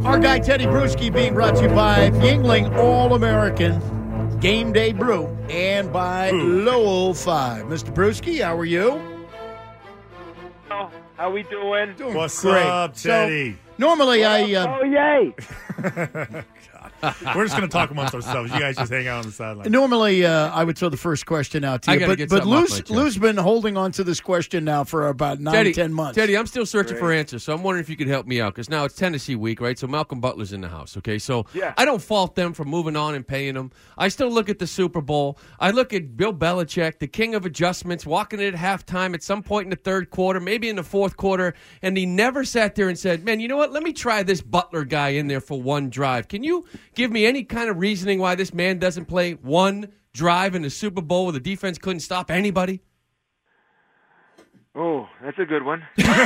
Our guy Teddy Bruschi being brought to you by Yingling All-American Game Day Brew and by Lowell 5. Mr. Bruschi, how are you? How we doing? What's great. up, Teddy? So, normally Oh, yay. We're just going to talk amongst ourselves. You guys just hang out on the sideline. Normally, I would throw the first question out to I you, gotta get but something off my chest. Lou's been holding on to this question now for about 9-10 months. Teddy, I'm still searching for answers, so I'm wondering if you could help me out, because now it's Tennessee week, right? So Malcolm Butler's in the house, okay? So Yeah. I don't fault them for moving on and paying him. I still look at the Super Bowl. I look at Bill Belichick, the king of adjustments, walking in at halftime at some point in the third quarter, maybe in the fourth quarter, and he never sat there and said, man, you know what? Let me try this Butler guy in there for one drive. Can you give me any kind of reasoning why this man doesn't play one drive in the Super Bowl where the defense couldn't stop anybody? Oh, that's a good one. Because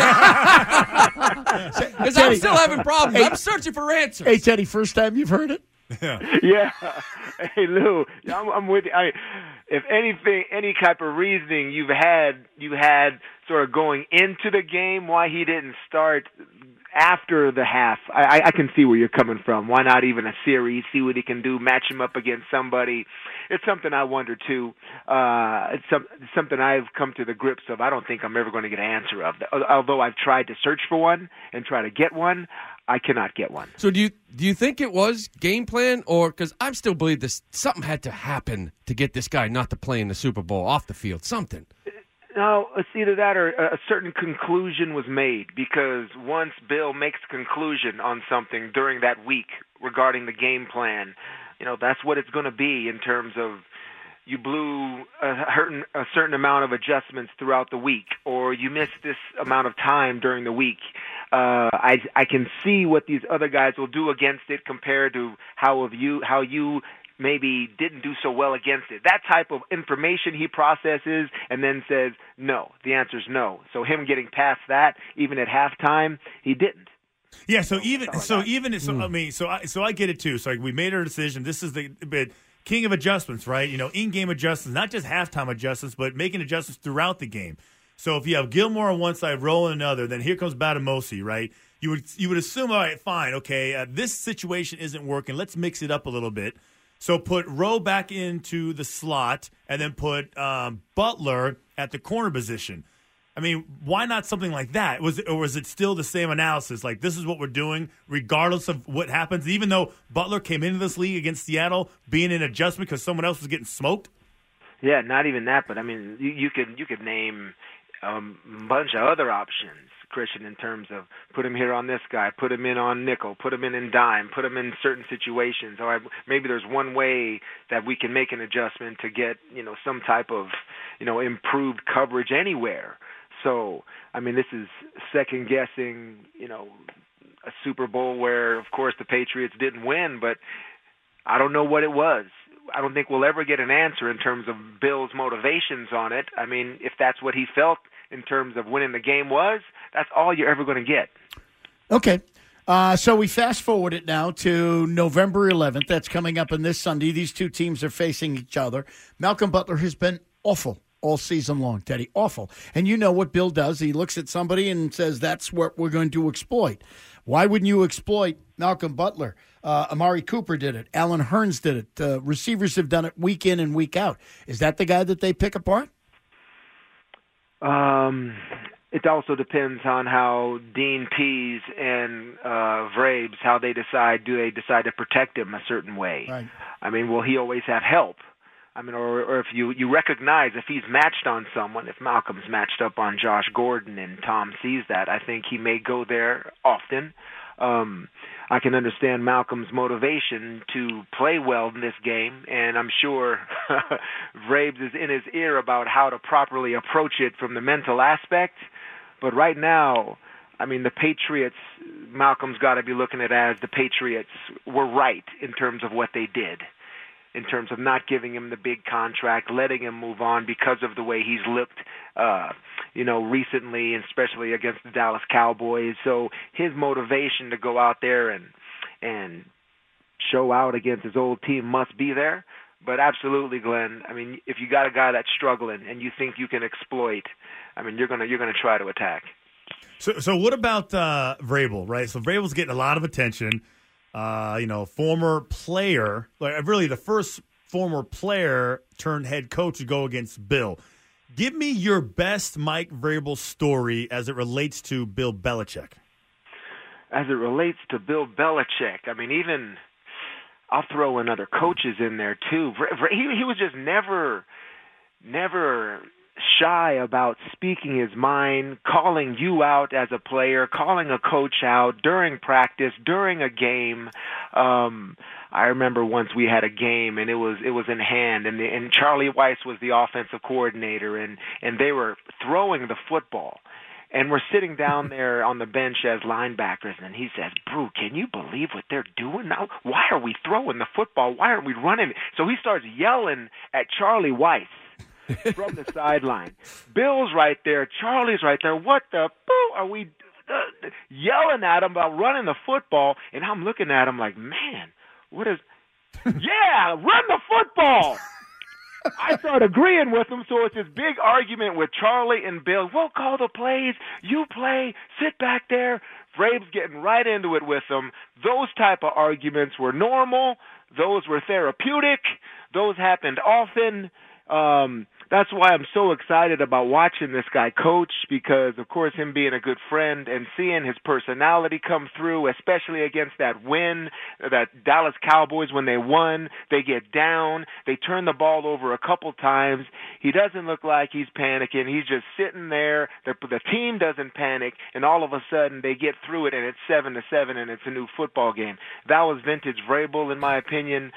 I'm still having problems. Hey. I'm searching for answers. Hey, Teddy, first time you've heard it? Yeah. Hey, Lou, I'm with you. If anything, any type of reasoning you had sort of going into the game why he didn't start after the half, I can see where you're coming from. Why not even a series, see what he can do, match him up against somebody? It's something I wonder, too. It's something I've come to the grips of. I don't think I'm ever going to get an answer of. Although I've tried to search for one and try to get one, I cannot get one. So do you think it was game plan, or because I still believe this something had to happen to get this guy not to play in the Super Bowl off the field, something? No, it's either that or a certain conclusion was made, because once Bill makes a conclusion on something during that week regarding the game plan, that's what it's going to be in terms of you blew a certain amount of adjustments throughout the week, or you missed this amount of time during the week. I can see what these other guys will do against it compared to how you maybe didn't do so well against it. That type of information he processes and then says, no. The answer is no. So him getting past that, even at halftime, he didn't. Yeah, so I get it too. So we made our decision. This is the king of adjustments, right? In-game adjustments, not just halftime adjustments, but making adjustments throughout the game. So if you have Gilmore on one side, Rowe on another, then here comes Batamosi, right? You would assume, all right, fine, okay, this situation isn't working. Let's mix it up a little bit. So put Rowe back into the slot and then put Butler at the corner position. I mean, why not something like that? Was it still the same analysis? Like, this is what we're doing regardless of what happens, even though Butler came into this league against Seattle being an adjustment because someone else was getting smoked? Yeah, not even that, but I mean, you could name a bunch of other options, Christian, in terms of put him here on this guy, put him in on nickel, put him in dime, put him in certain situations. Or maybe there's one way that we can make an adjustment to get, some type of, improved coverage anywhere. So, I mean, this is second guessing, a Super Bowl where, of course, the Patriots didn't win, but I don't know what it was. I don't think we'll ever get an answer in terms of Bill's motivations on it. I mean, if that's what he felt in terms of winning the game was, that's all you're ever going to get. Okay. So we fast forward it now to November 11th. That's coming up on this Sunday. These two teams are facing each other. Malcolm Butler has been awful all season long, Teddy. Awful. And you know what Bill does. He looks at somebody and says, that's what we're going to exploit. Why wouldn't you exploit Malcolm Butler? Amari Cooper did it. Alan Hearns did it. Receivers have done it week in and week out. Is that the guy that they pick apart? It also depends on how Dean Pease and Vrabes, how they decide. Do they decide to protect him a certain way? Right. I mean, will he always have help? I mean, or if you recognize if he's matched on someone, if Malcolm's matched up on Josh Gordon and Tom sees that, I think he may go there often. I can understand Malcolm's motivation to play well in this game, and I'm sure Vrabes is in his ear about how to properly approach it from the mental aspect. But right now, I mean, the Patriots, Malcolm's got to be looking at it as the Patriots were right in terms of what they did, in terms of not giving him the big contract, letting him move on because of the way he's looked, recently, and especially against the Dallas Cowboys. So his motivation to go out there and show out against his old team must be there. But absolutely, Glenn, I mean, if you got a guy that's struggling and you think you can exploit, I mean, you're gonna try to attack. So what about Vrabel, right? So Vrabel's getting a lot of attention. Former player, like really the first former player turned head coach to go against Bill. Give me your best Mike Vrabel story as it relates to Bill Belichick. As it relates to Bill Belichick, I mean, even I'll throw in other coaches in there too. He was just never shy about speaking his mind, calling you out as a player, calling a coach out during practice, during a game. I remember once we had a game and it was in hand, and Charlie Weiss was the offensive coordinator, and they were throwing the football. And we're sitting down there on the bench as linebackers, and he says, "Brew, can you believe what they're doing now? Why are we throwing the football? Why aren't we running it?" So he starts yelling at Charlie Weiss from the sideline. Bill's right there. Charlie's right there. What the boo are we yelling at him about running the football? And I'm looking at him like, man, what is – yeah, run the football. I start agreeing with him, so it's this big argument with Charlie and Bill. We'll call the plays. You play. Sit back there. Vrabel's getting right into it with them. Those type of arguments were normal. Those were therapeutic. Those happened often. That's why I'm so excited about watching this guy coach, because, of course, him being a good friend and seeing his personality come through, especially against that win, that Dallas Cowboys, when they won, they get down, they turn the ball over a couple times. He doesn't look like he's panicking. He's just sitting there. The team doesn't panic, and all of a sudden they get through it, and it's 7-7, and it's a new football game. That was vintage Vrabel, in my opinion,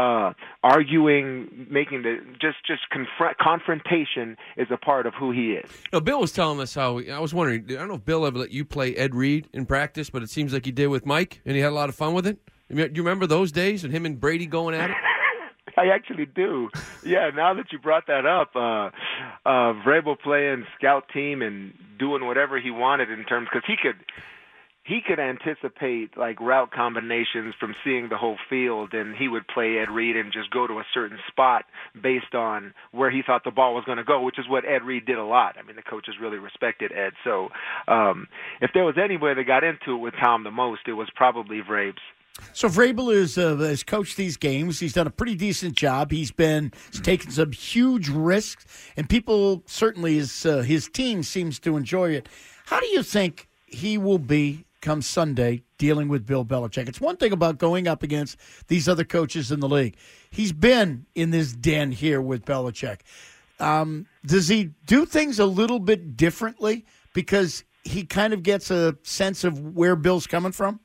arguing, making the confrontation is a part of who he is. Bill was telling us how, I was wondering, I don't know if Bill ever let you play Ed Reed in practice, but it seems like he did with Mike, and he had a lot of fun with it. Do you remember those days and him and Brady going at it? I actually do. Yeah, now that you brought that up, Vrabel playing scout team and doing whatever he wanted in terms, because he could anticipate like route combinations from seeing the whole field, and he would play Ed Reed and just go to a certain spot based on where he thought the ball was going to go, which is what Ed Reed did a lot. I mean, the coaches really respected Ed. So if there was anybody that got into it with Tom the most, it was probably Vrabes. So Vrabel has coached these games. He's done a pretty decent job. He's taken some huge risks, and people, certainly his team seems to enjoy it. How do you think he will be come Sunday dealing with Bill Belichick? It's one thing about going up against these other coaches in the league. He's been in this den here with Belichick. Does he do things a little bit differently because he kind of gets a sense of where Bill's coming from?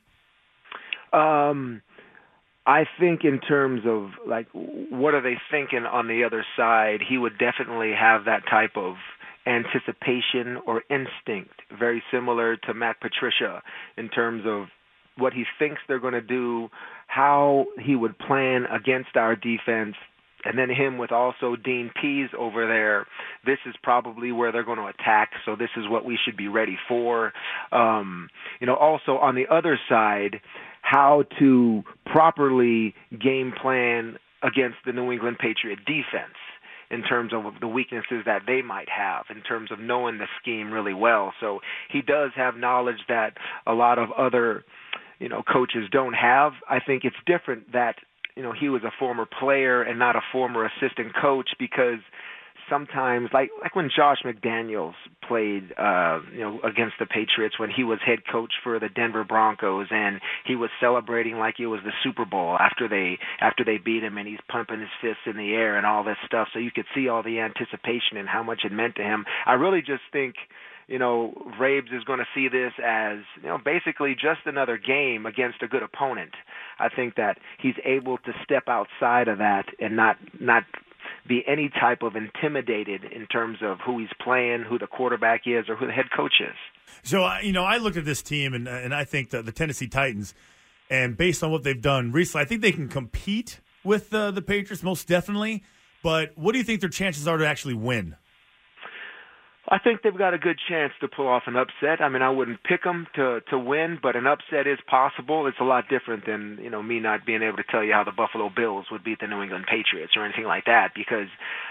I think in terms of, like, what are they thinking on the other side, he would definitely have that type of anticipation or instinct, very similar to Matt Patricia in terms of what he thinks they're going to do, how he would plan against our defense, and then him with also Dean Pease over there. This is probably where they're going to attack, so this is what we should be ready for. Also on the other side, how to properly game plan against the New England Patriot defense in terms of the weaknesses that they might have, in terms of knowing the scheme really well. So he does have knowledge that a lot of other, coaches don't have. I think it's different that, he was a former player and not a former assistant coach, because sometimes, like when Josh McDaniels played, against the Patriots when he was head coach for the Denver Broncos, and he was celebrating like it was the Super Bowl after they beat him, and he's pumping his fists in the air and all this stuff. So you could see all the anticipation and how much it meant to him. I really just think, Vrabes is going to see this as, basically just another game against a good opponent. I think that he's able to step outside of that and not be any type of intimidated in terms of who he's playing, who the quarterback is, or who the head coach is. So, I look at this team, and I think that the Tennessee Titans, and based on what they've done recently, I think they can compete with the Patriots most definitely. But what do you think their chances are to actually win? I think they've got a good chance to pull off an upset. I mean, I wouldn't pick them to win, but an upset is possible. It's a lot different than, me not being able to tell you how the Buffalo Bills would beat the New England Patriots or anything like that, because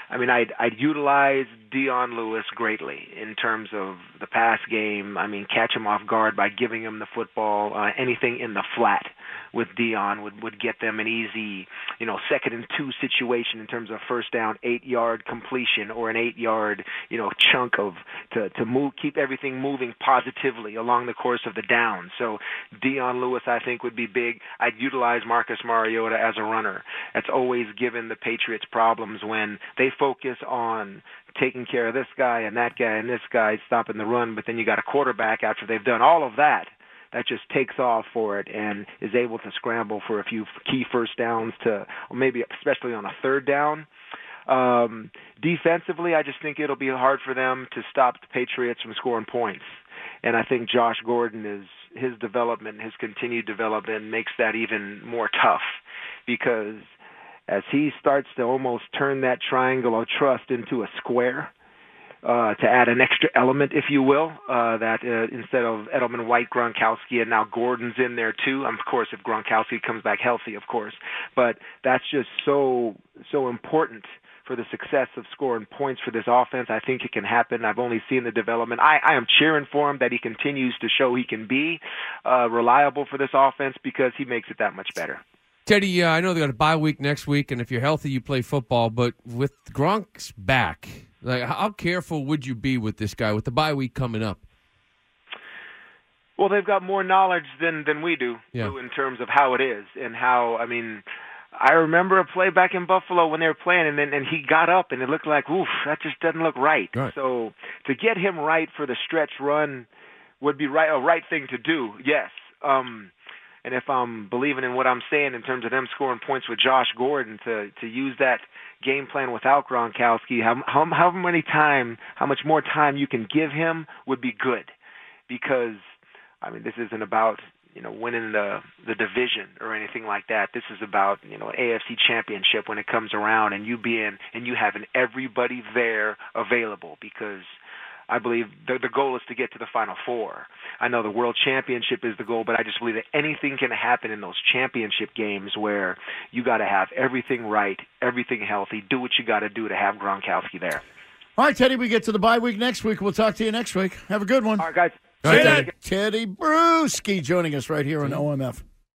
I mean, I'd utilize Dion Lewis greatly in terms of the pass game. I mean, catch him off guard by giving him the football. Anything in the flat with Dion would get them an easy, 2nd and 2 situation in terms of first down, 8-yard completion or an 8-yard, chunk to move, keep everything moving positively along the course of the down. So Dion Lewis, I think, would be big. I'd utilize Marcus Mariota as a runner. That's always given the Patriots problems when they focus on taking care of this guy and that guy and this guy, stopping the run, but then you got a quarterback after they've done all of that just takes off for it and is able to scramble for a few key first downs or maybe especially on a third down. Defensively, I just think it'll be hard for them to stop the Patriots from scoring points. And I think Josh Gordon his development, his continued development makes that even more tough because as he starts to almost turn that triangle of trust into a square, to add an extra element, if you will, that instead of Edelman, White, Gronkowski, and now Gordon's in there too. Of course, if Gronkowski comes back healthy, of course. But that's just so important for the success of scoring points for this offense. I think it can happen. I've only seen the development. I am cheering for him that he continues to show he can be reliable for this offense because he makes it that much better. Teddy, I know they got a bye week next week, and if you're healthy, you play football. But with Gronk's back, how careful would you be with this guy with the bye week coming up? Well, they've got more knowledge than we do in terms of how it is and how. I mean, I remember a play back in Buffalo when they were playing, and he got up, and it looked like, oof, that just doesn't look right. So to get him right for the stretch run would be a right thing to do. Yes. And if I'm believing in what I'm saying in terms of them scoring points with Josh Gordon, to use that game plan without Gronkowski, how much more time you can give him would be good. Because, I mean, this isn't about, winning the division or anything like that. This is about, AFC championship when it comes around and you having everybody there available because I believe the goal is to get to the Final Four. I know the World Championship is the goal, but I just believe that anything can happen in those championship games where you got to have everything right, everything healthy, do what you got to do to have Gronkowski there. All right, Teddy, we get to the bye week next week. We'll talk to you next week. Have a good one. All right, guys. Teddy Bruschi joining us right here on OMF.